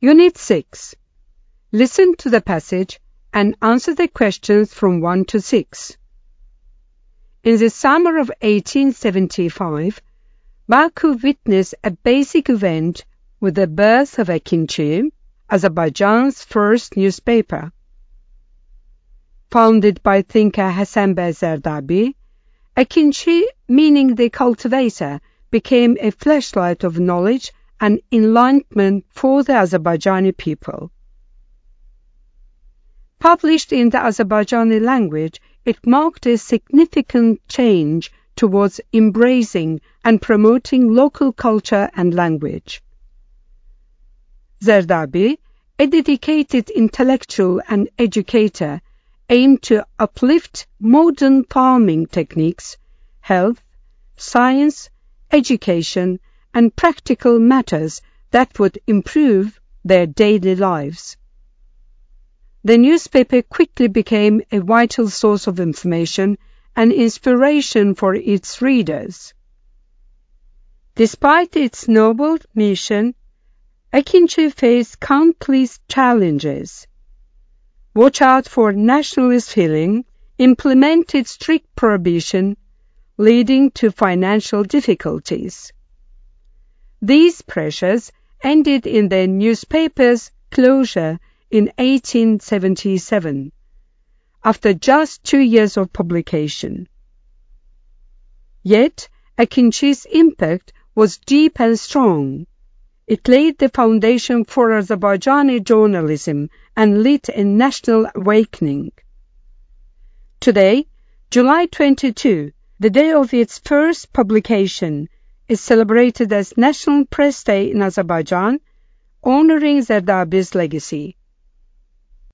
Unit 6. Listen to the passage and answer the questions from 1 to 6. In the summer of 1875, Baku witnessed a basic event with the birth of Ekinci, Azerbaijan's first newspaper. Founded by thinker Hasan Bey Zardabi, Ekinci, meaning the cultivator, became a flashlight of knowledge and enlightenment for the Azerbaijani people. Published in the Azerbaijani language, it marked a significant change towards embracing and promoting local culture and language. Zardabi, a dedicated intellectual and educator, aimed to uplift modern farming techniques, health, science, education, and practical matters that would improve their daily lives. The newspaper quickly became a vital source of information and inspiration for its readers. Despite its noble mission, Ekinci faced countless challenges. Watch out for nationalist feeling, implemented strict prohibition, leading to financial difficulties. These pressures ended in the newspaper's closure in 1877, after just 2 years of publication. Yet, Ekinci's impact was deep and strong. It laid the foundation for Azerbaijani journalism and lit a national awakening. Today, July 22, the day of its first publication, is celebrated as National Press Day in Azerbaijan, honoring Zardabi's legacy.